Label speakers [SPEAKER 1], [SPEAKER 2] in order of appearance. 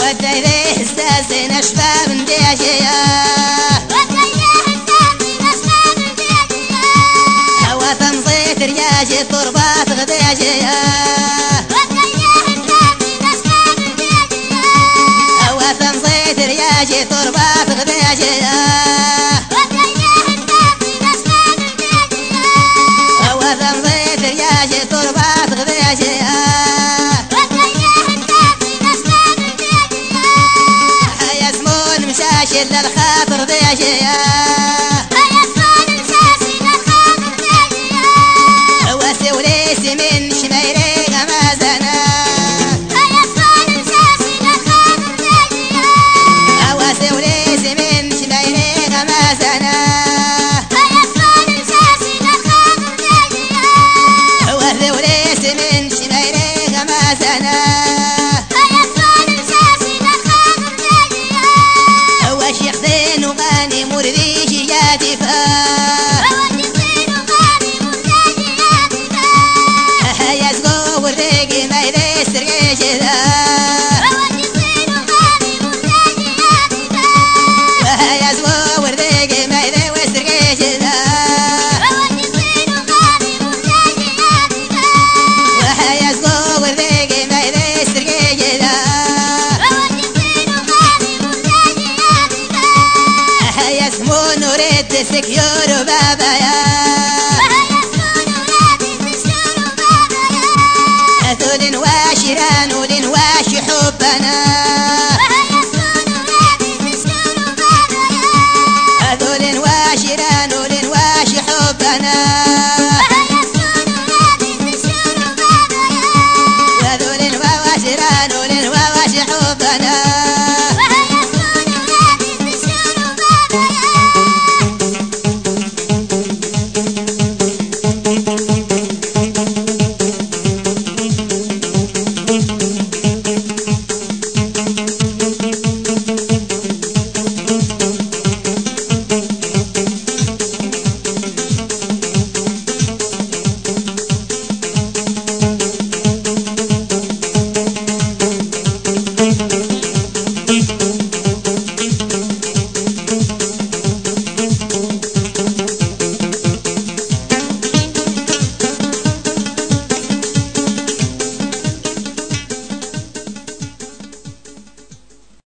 [SPEAKER 1] ودايره استاذنا شباب دياجيا هوا تنزيت رياجي تربات غدياجيا هوا تنزيت رياجي تربات غدياجيا هوا تنزيت رياجي تربات غدياجيا هيا زمون مشاشي للخاطر دياجيا من شميري غمازنا أواسي وليسي من شميري غمازنا أواسي وليسي من شميري غمازنا أواشي خدين وغاني مرديجي يا دفاع ورقي ما يدستر جدا وهيا زو ورقي ما يدستر جدا وهيا زو ورقي ما يدستر جدا هيا سمو نوريد سكيور بابايا ودن واشران ودن واش حبنا